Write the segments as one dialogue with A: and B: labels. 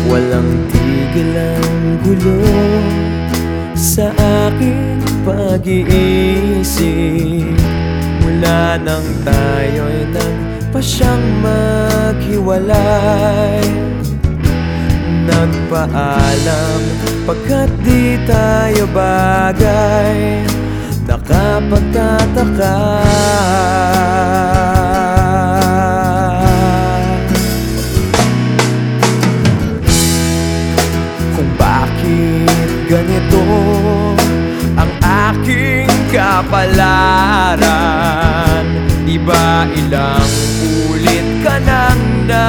A: Walang tigil ang gulo sa aking pag-iisip mula nang tayo'y nagpasyang maghiwalay. Nagpaalam pagkat di tayo bagay, nakapagtataka kung bakit ganito ang aking kapalaran. Di ba ilang ulit ka nang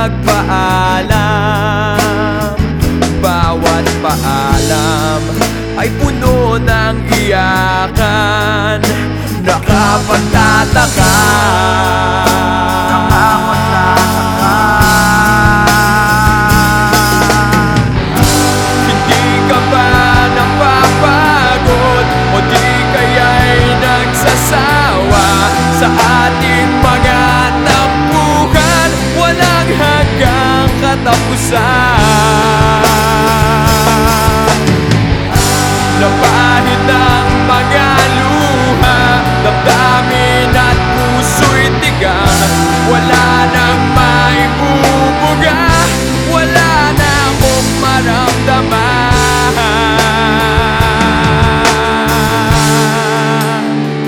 A: nagpaalam? Bawat paalam ay puno ng iyakan, nakapagtataka. Hindi ka ba napapagod o di kaya'y nagsasawa sa ating mga tampuhan? Walang hanggang katapusan. Napahid ang mga luha, damdamin at puso'y tigang. Wala nang maibubuga, wala na akong maramdaman.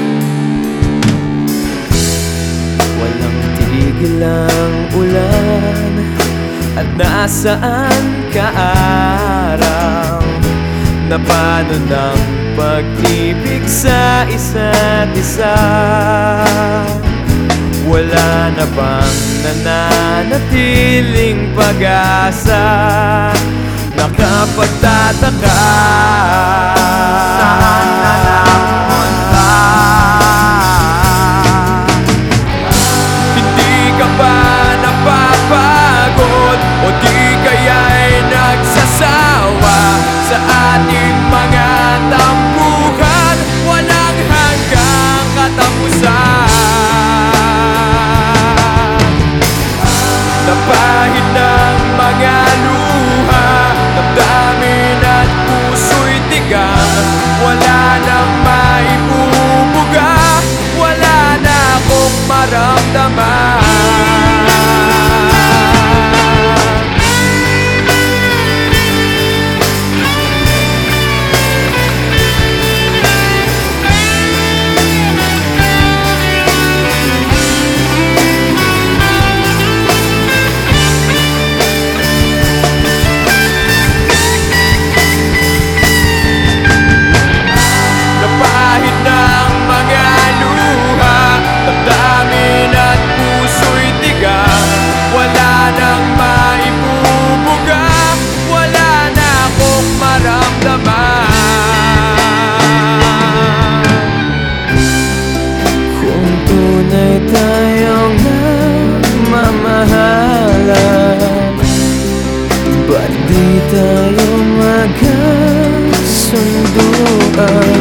A: Walang tigil ang ulan at nasaan ka araw? Na paano ng pag-ibig sa isa't isa? Wala na bang nananatiling pag-asa? Nakapagtataka, saan na napunta? Hindi ka ba napapagod o di kaya'y nagsasawa sa ating mga tampuhan? Walang hanggang katapusan. Napahid ng mga luha, damdamin at puso'y tigang. Wala nang maibubuga, wala na akong maramdaman. Kung tunay tayong nagmamahalan, ba't di tayo magkasunduan?